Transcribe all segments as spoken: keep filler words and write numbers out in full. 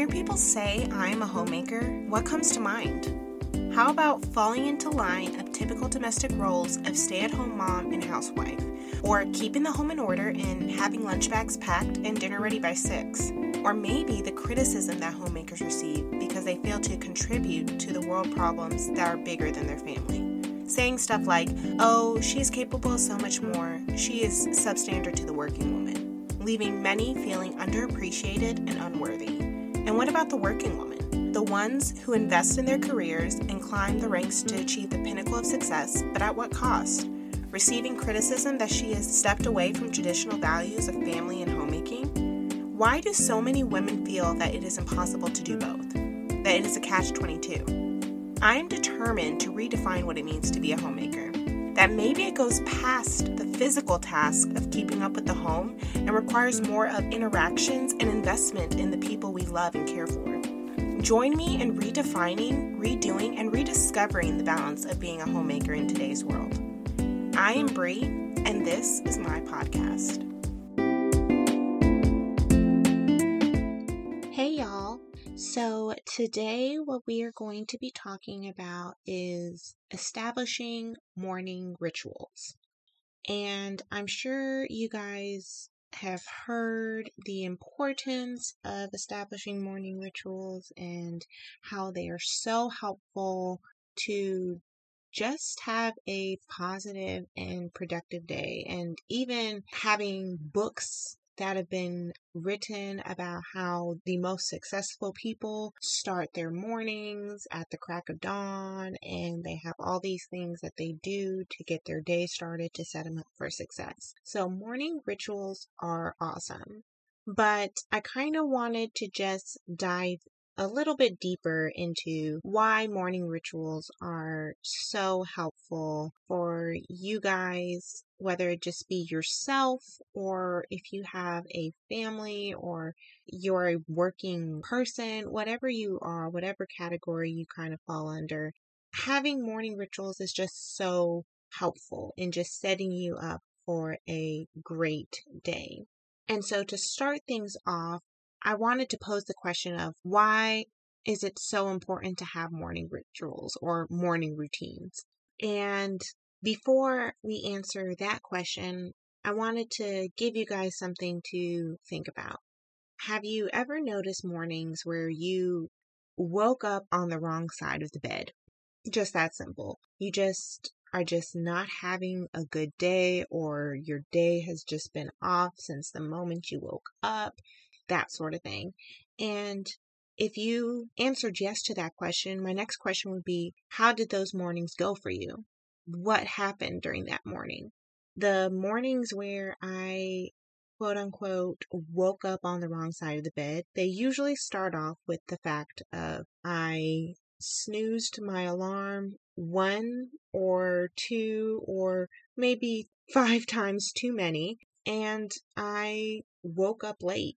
hear people say I'm a homemaker, what comes to mind? How about falling into line of typical domestic roles of stay-at-home mom and housewife, or keeping the home in order and having lunch bags packed and dinner ready by six? Or maybe the criticism that homemakers receive because they fail to contribute to the world problems that are bigger than their family. Saying stuff like, oh, she is capable of so much more, she is substandard to the working woman, leaving many feeling underappreciated and unworthy. And what about the working woman? The ones who invest in their careers and climb the ranks to achieve the pinnacle of success, but at what cost? Receiving criticism that she has stepped away from traditional values of family and homemaking? Why do so many women feel that it is impossible to do both? That it is a catch twenty-two? I am determined to redefine what it means to be a homemaker. That maybe it goes past the physical task of keeping up with the home and requires more of interactions and investment in the people we love and care for. Join me in redefining, redoing, and rediscovering the balance of being a homemaker in today's world. I am Bree, and this is my podcast. Hey y'all. So today what we are going to be talking about is establishing morning rituals. And I'm sure you guys have heard the importance of establishing morning rituals and how they are so helpful to just have a positive and productive day. And even having books that have been written about how the most successful people start their mornings at the crack of dawn, and they have all these things that they do to get their day started to set them up for success. So morning rituals are awesome, but I kind of wanted to just dive a little bit deeper into why morning rituals are so helpful for you guys, whether it just be yourself or if you have a family or you're a working person, whatever you are, whatever category you kind of fall under. Having morning rituals is just so helpful in just setting you up for a great day. And so to start things off, I wanted to pose the question of why is it so important to have morning rituals or morning routines? And before we answer that question, I wanted to give you guys something to think about. Have you ever noticed mornings where you woke up on the wrong side of the bed? Just that simple. You just are just not having a good day, or your day has just been off since the moment you woke up. That sort of thing. And if you answered yes to that question, my next question would be, how did those mornings go for you? What happened during that morning? The mornings where I, quote unquote, woke up on the wrong side of the bed, they usually start off with the fact of I snoozed my alarm one or two or maybe five times too many, and I woke up late.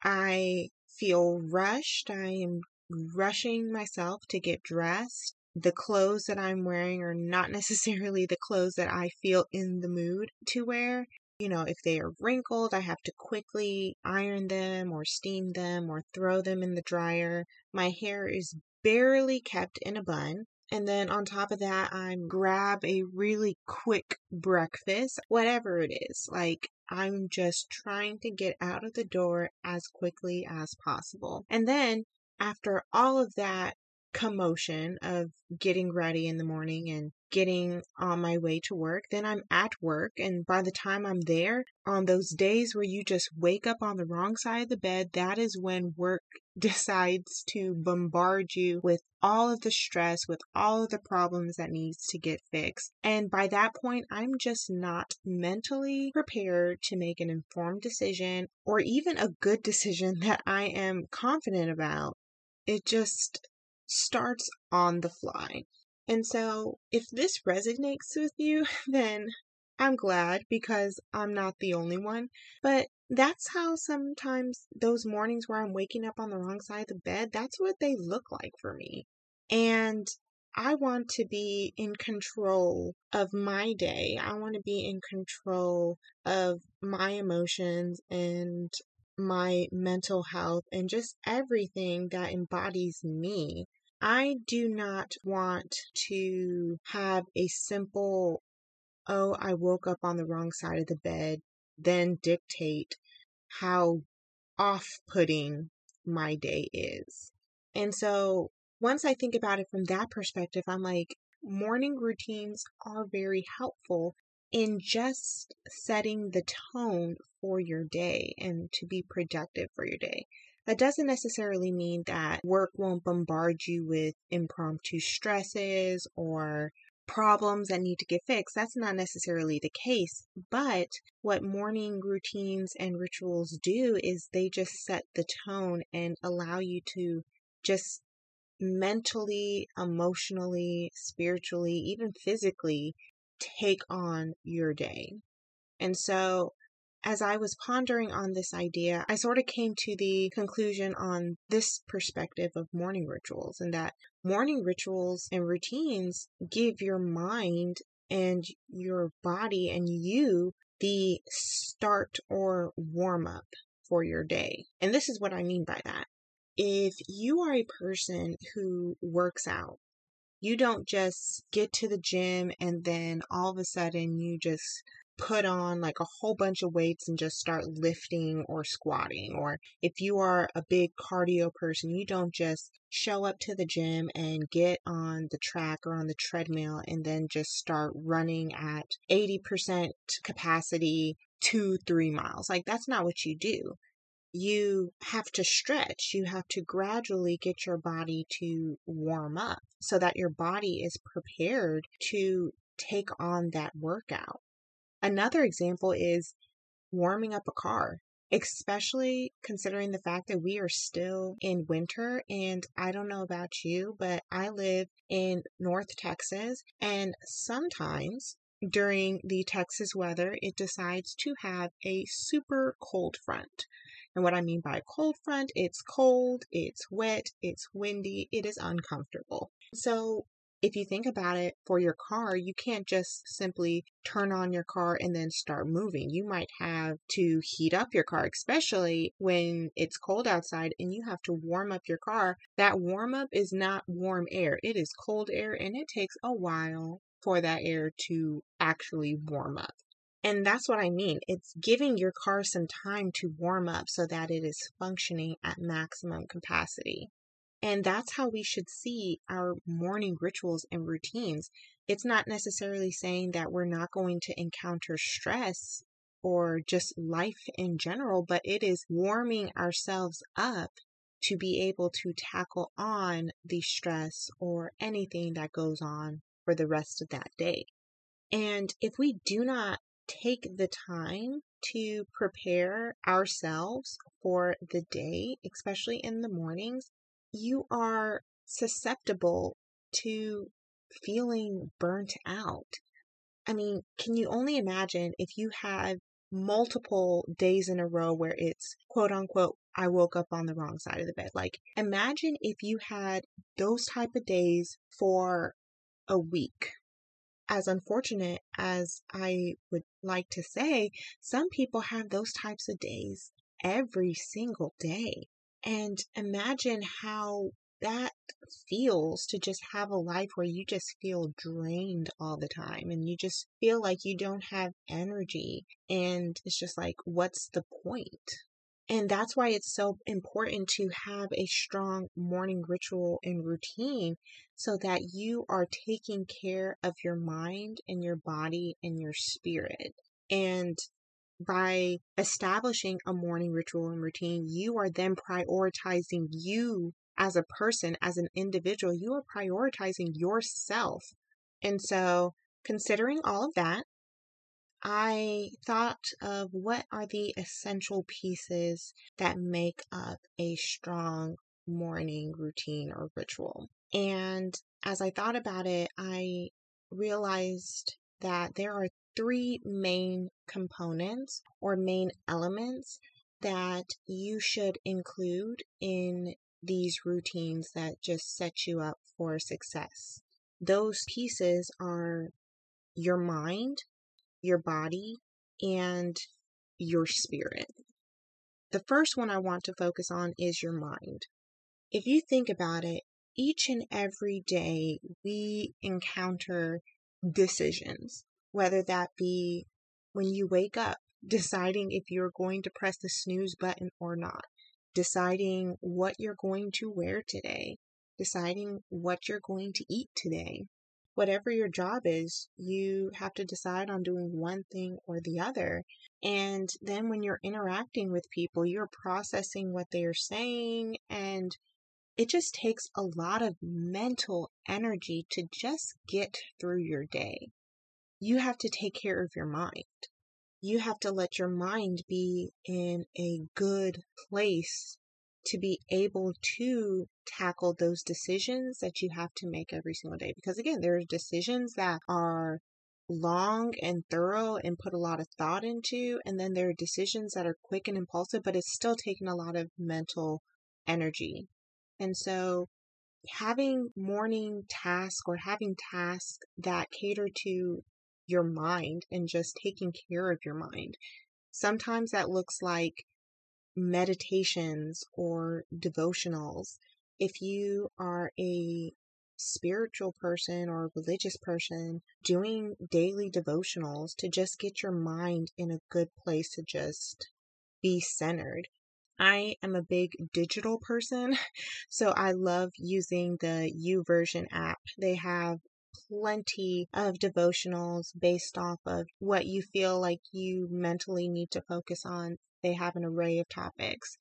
I feel rushed. I am rushing myself to get dressed. The clothes that I'm wearing are not necessarily the clothes that I feel in the mood to wear. You know, if they are wrinkled, I have to quickly iron them or steam them or throw them in the dryer. My hair is barely kept in a bun. And then on top of that, I grab a really quick breakfast, whatever it is. Like, I'm just trying to get out of the door as quickly as possible. And then after all of that commotion of getting ready in the morning and getting on my way to work, then I'm at work. And by the time I'm there, on those days where you just wake up on the wrong side of the bed, that is when work decides to bombard you with all of the stress, with all of the problems that needs to get fixed. And by that point, I'm just not mentally prepared to make an informed decision or even a good decision that I am confident about. It just starts on the fly. And so if this resonates with you, then I'm glad, because I'm not the only one. But that's how sometimes those mornings where I'm waking up on the wrong side of the bed, that's what they look like for me. And I want to be in control of my day. I want to be in control of my emotions and my mental health and just everything that embodies me. I do not want to have a simple, oh, I woke up on the wrong side of the bed, then dictate how off-putting my day is. And so once I think about it from that perspective, I'm like, morning routines are very helpful in just setting the tone for your day and to be productive for your day. That doesn't necessarily mean that work won't bombard you with impromptu stresses or problems that need to get fixed. That's not necessarily the case. But what morning routines and rituals do is they just set the tone and allow you to just mentally, emotionally, spiritually, even physically take on your day. And so as I was pondering on this idea, I sort of came to the conclusion on this perspective of morning rituals, and that morning rituals and routines give your mind and your body and you the start or warm up for your day. And this is what I mean by that. If you are a person who works out, you don't just get to the gym and then all of a sudden you just put on like a whole bunch of weights and just start lifting or squatting. Or if you are a big cardio person, you don't just show up to the gym and get on the track or on the treadmill and then just start running at eighty percent capacity two, three miles. Like, that's not what you do. You have to stretch. You have to gradually get your body to warm up so that your body is prepared to take on that workout. Another example is warming up a car, especially considering the fact that we are still in winter. And I don't know about you, but I live in North Texas, and sometimes during the Texas weather, it decides to have a super cold front. And what I mean by cold front, it's cold, it's wet, it's windy, it is uncomfortable. So if you think about it, for your car, you can't just simply turn on your car and then start moving. You might have to heat up your car, especially when it's cold outside and you have to warm up your car. That warm up is not warm air. It is cold air, and it takes a while for that air to actually warm up. And that's what I mean. It's giving your car some time to warm up so that it is functioning at maximum capacity. And that's how we should see our morning rituals and routines. It's not necessarily saying that we're not going to encounter stress or just life in general, but it is warming ourselves up to be able to tackle on the stress or anything that goes on for the rest of that day. And if we do not take the time to prepare ourselves for the day, especially in the mornings, you are susceptible to feeling burnt out. I mean, can you only imagine if you had multiple days in a row where it's quote unquote, I woke up on the wrong side of the bed? Like, imagine if you had those type of days for a week. As unfortunate as I would like to say, some people have those types of days every single day. And imagine how that feels to just have a life where you just feel drained all the time and you just feel like you don't have energy. And it's just like, what's the point? And that's why it's so important to have a strong morning ritual and routine so that you are taking care of your mind and your body and your spirit. And by establishing a morning ritual and routine, you are then prioritizing you as a person, as an individual. You are prioritizing yourself. And so, considering all of that, I thought of what are the essential pieces that make up a strong morning routine or ritual. And as I thought about it, I realized that there are three main components or main elements that you should include in these routines that just set you up for success. Those pieces are your mind, your body, and your spirit. The first one I want to focus on is your mind. If you think about it, each and every day we encounter decisions, whether that be when you wake up, deciding if you're going to press the snooze button or not, deciding what you're going to wear today, deciding what you're going to eat today. Whatever your job is, you have to decide on doing one thing or the other. And then when you're interacting with people, you're processing what they're saying, and it just takes a lot of mental energy to just get through your day. You have to take care of your mind. You have to let your mind be in a good place to be able to tackle those decisions that you have to make every single day. Because again, there are decisions that are long and thorough and put a lot of thought into, and then there are decisions that are quick and impulsive, but it's still taking a lot of mental energy. And so having morning tasks or having tasks that cater to your mind and just taking care of your mind. Sometimes that looks like meditations or devotionals. If you are a spiritual person or a religious person, doing daily devotionals to just get your mind in a good place to just be centered. I am a big digital person, so I love using the YouVersion app. They have plenty of devotionals based off of what you feel like you mentally need to focus on. They have an array of topics.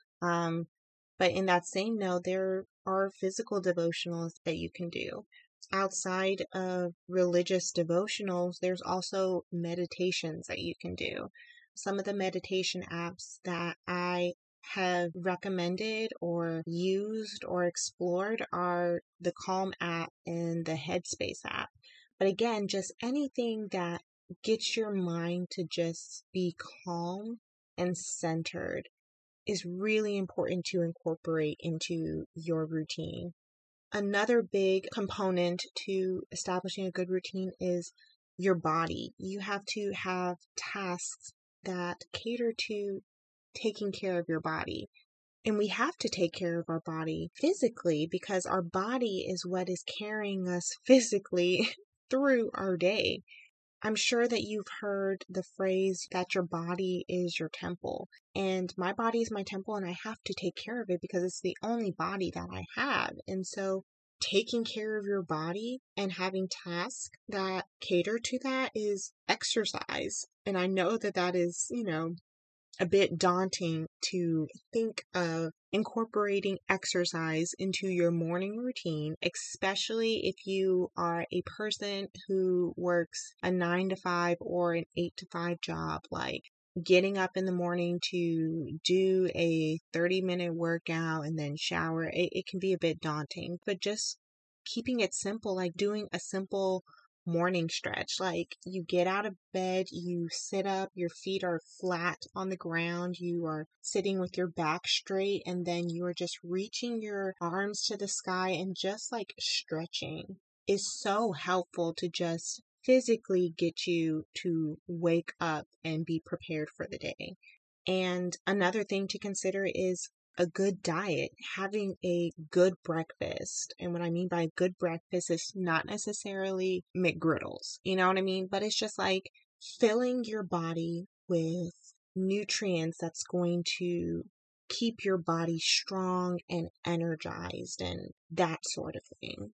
Um, but in that same note, there are physical devotionals that you can do. Outside of religious devotionals, there's also meditations that you can do. Some of the meditation apps that I have recommended or used or explored are the Calm app and the Headspace app. But again, just anything that gets your mind to just be calm and centered is really important to incorporate into your routine. Another big component to establishing a good routine is your body. You have to have tasks that cater to taking care of your body. And we have to take care of our body physically because our body is what is carrying us physically through our day. I'm sure that you've heard the phrase that your body is your temple. And my body is my temple, and I have to take care of it because it's the only body that I have. And so taking care of your body and having tasks that cater to that is exercise. And I know that that is, you know, a bit daunting to think of incorporating exercise into your morning routine, especially if you are a person who works a nine to five or an eight to five job, like getting up in the morning to do a thirty minute workout and then shower. It, it can be a bit daunting, but just keeping it simple, like doing a simple morning stretch. Like you get out of bed, you sit up, your feet are flat on the ground, you are sitting with your back straight, and then you are just reaching your arms to the sky and just like stretching is so helpful to just physically get you to wake up and be prepared for the day. And another thing to consider is a good diet, having a good breakfast. And what I mean by good breakfast is not necessarily McGriddles, you know what I mean? But it's just like filling your body with nutrients that's going to keep your body strong and energized and that sort of thing.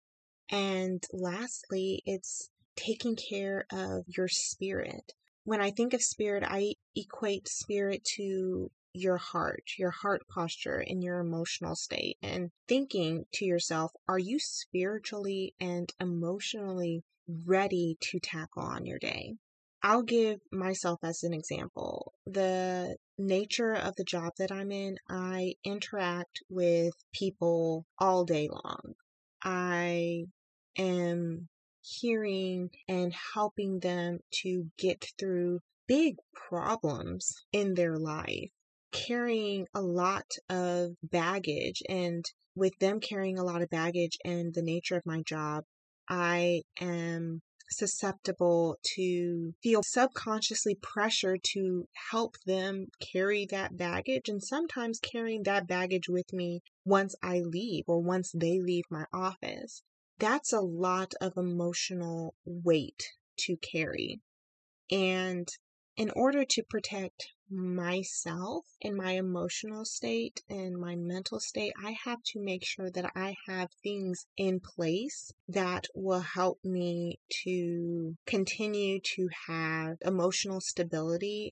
And lastly, it's taking care of your spirit. When I think of spirit, I equate spirit to your heart, your heart posture, and your emotional state, and thinking to yourself, are you spiritually and emotionally ready to tackle on your day? I'll give myself as an example. The nature of the job that I'm in, I interact with people all day long. I am hearing and helping them to get through big problems in their life, carrying a lot of baggage. And with them carrying a lot of baggage and the nature of my job, I am susceptible to feel subconsciously pressured to help them carry that baggage, and sometimes carrying that baggage with me once I leave or once they leave my office. That's a lot of emotional weight to carry. And in order to protect myself and my emotional state and my mental state, I have to make sure that I have things in place that will help me to continue to have emotional stability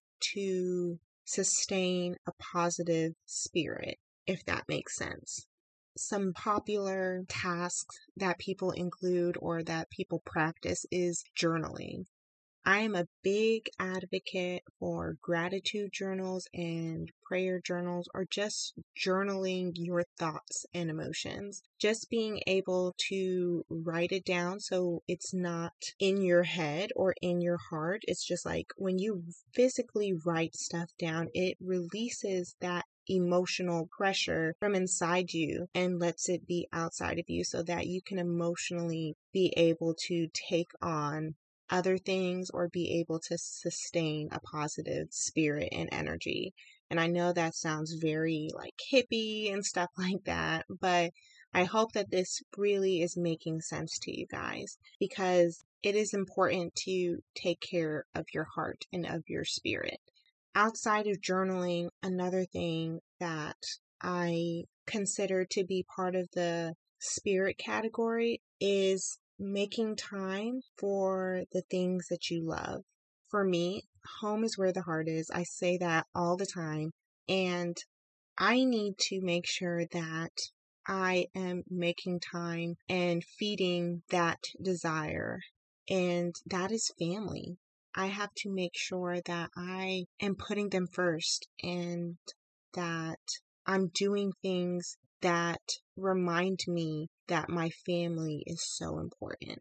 to sustain a positive spirit, if that makes sense. Some popular tasks that people include or that people practice is journaling. I am a big advocate for gratitude journals and prayer journals, or just journaling your thoughts and emotions. Just being able to write it down so it's not in your head or in your heart. It's just like when you physically write stuff down, it releases that emotional pressure from inside you and lets it be outside of you so that you can emotionally be able to take on other things or be able to sustain a positive spirit and energy. And I know that sounds very like hippie and stuff like that, but I hope that this really is making sense to you guys, because it is important to take care of your heart and of your spirit. Outside of journaling, another thing that I consider to be part of the spirit category is making time for the things that you love. For me, home is where the heart is. I say that all the time. And I need to make sure that I am making time and feeding that desire. And that is family. I have to make sure that I am putting them first and that I'm doing things that remind me that my family is so important.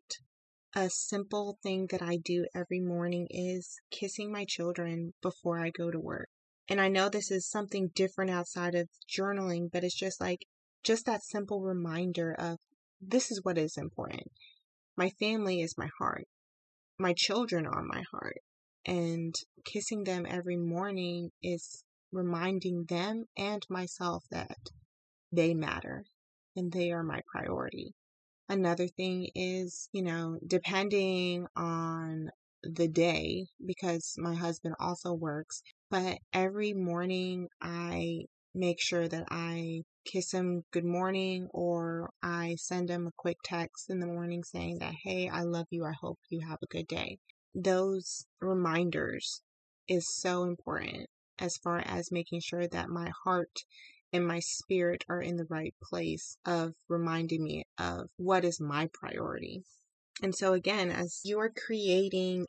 A simple thing that I do every morning is kissing my children before I go to work. And I know this is something different outside of journaling, but it's just like, just that simple reminder of this is what is important. My family is my heart. My children are my heart. And kissing them every morning is reminding them and myself that they matter and they are my priority. Another thing is, you know, depending on the day, because my husband also works, but every morning I make sure that I kiss him good morning, or I send him a quick text in the morning saying that, hey, I love you. I hope you have a good day. Those reminders is so important as far as making sure that my heart and my spirit are in the right place of reminding me of what is my priority. And so again, as you are creating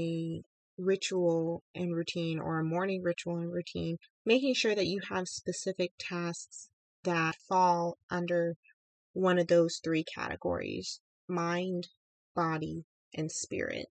a ritual and routine, or a morning ritual and routine, making sure that you have specific tasks that fall under one of those three categories: mind, body, and spirit.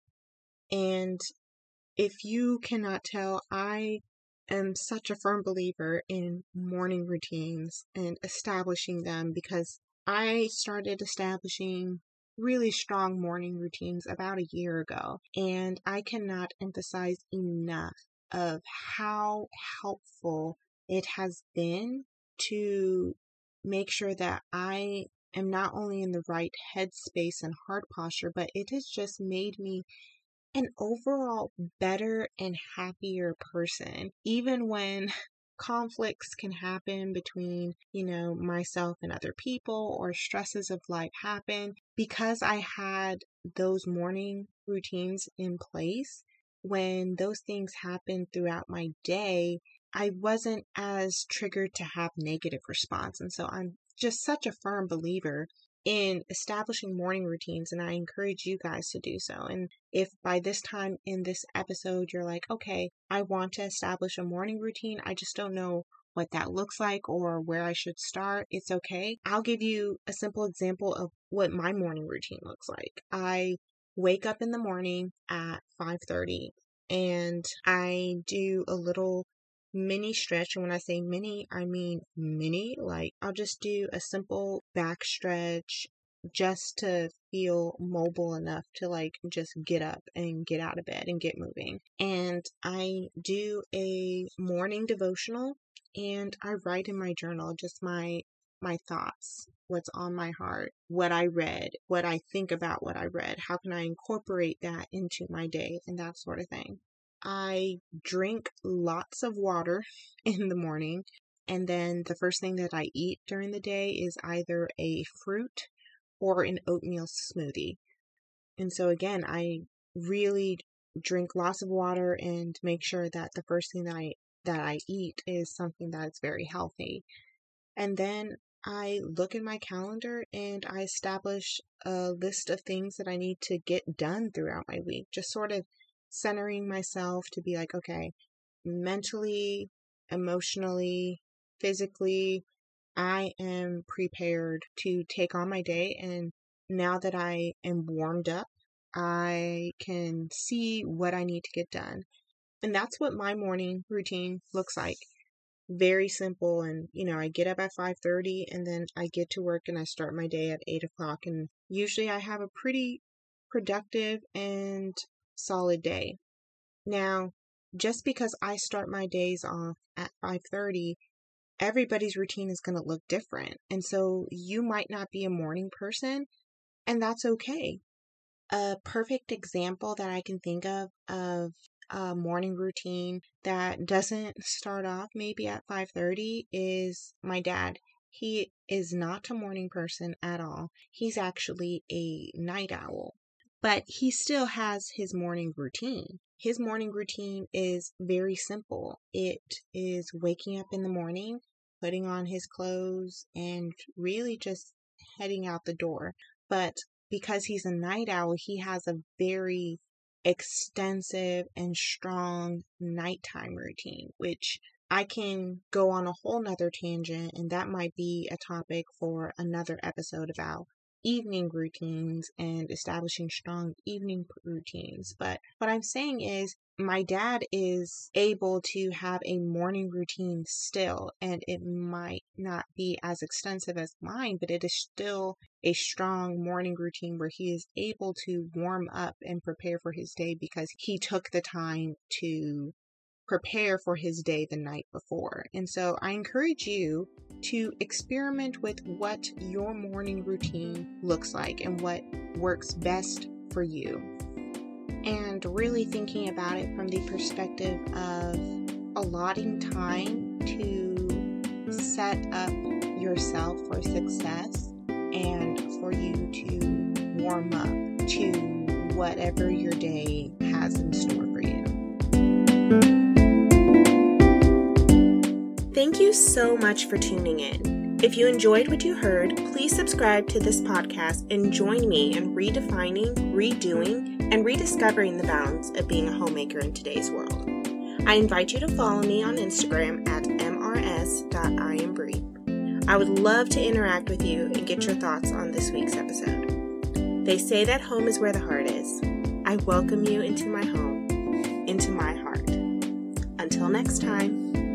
And if you cannot tell, I am such a firm believer in morning routines and establishing them, because I started establishing really strong morning routines about a year ago. And I cannot emphasize enough of how helpful it has been to make sure that I am not only in the right headspace and heart posture, but it has just made me an overall better and happier person. Even when conflicts can happen between, you know, myself and other people, or stresses of life happen, because I had those morning routines in place, when those things happen throughout my day, I wasn't as triggered to have negative response. And so I'm just such a firm believer in establishing morning routines, and I encourage you guys to do so. And if by this time in this episode you're like, okay, I want to establish a morning routine, I just don't know what that looks like or where I should start, it's okay. I'll give you a simple example of what my morning routine looks like. I wake up in the morning at five thirty and I do a little mini stretch. And when I say mini, I mean mini. Like, I'll just do a simple back stretch, just to feel mobile enough to like just get up and get out of bed and get moving. And I do a morning devotional, and I write in my journal just my my thoughts, what's on my heart, what I read, what I think about what I read, how can I incorporate that into my day, and that sort of thing. I drink lots of water in the morning, and then the first thing that I eat during the day is either a fruit or an oatmeal smoothie. And so again, I really drink lots of water and make sure that the first thing that I that I eat is something that's very healthy. And then I look at my calendar and I establish a list of things that I need to get done throughout my week, just sort of centering myself to be like, okay, mentally, emotionally, physically, I am prepared to take on my day. And now that I am warmed up, I can see what I need to get done. And that's what my morning routine looks like. Very simple. And, you know, I get up at five thirty and then I get to work and I start my day at eight o'clock. And usually I have a pretty productive and solid day. Now, just because I start my days off at five thirty, everybody's routine is going to look different. And so you might not be a morning person, and that's okay. A perfect example that I can think of of a morning routine that doesn't start off maybe at five thirty is my dad. He is not a morning person at all. He's actually a night owl, but he still has his morning routine. His morning routine is very simple. It is waking up in the morning, putting on his clothes, and really just heading out the door. But because he's a night owl, he has a very extensive and strong nighttime routine, which I can go on a whole nother tangent, and that might be a topic for another episode about evening routines and establishing strong evening routines. But what I'm saying is my dad is able to have a morning routine still, and it might not be as extensive as mine, but it is still a strong morning routine where he is able to warm up and prepare for his day because he took the time to prepare for his day the night before. And so I encourage you to experiment with what your morning routine looks like and what works best for you. And really thinking about it from the perspective of allotting time to set up yourself for success and for you to warm up to whatever your day has in store for you. Thank you so much for tuning in. If you enjoyed what you heard, please subscribe to this podcast and join me in redefining, redoing, and rediscovering the balance of being a homemaker in today's world. I invite you to follow me on Instagram at m r s dot i am bree. I would love to interact with you and get your thoughts on this week's episode. They say that home is where the heart is. I welcome you into my home, into my heart. Until next time.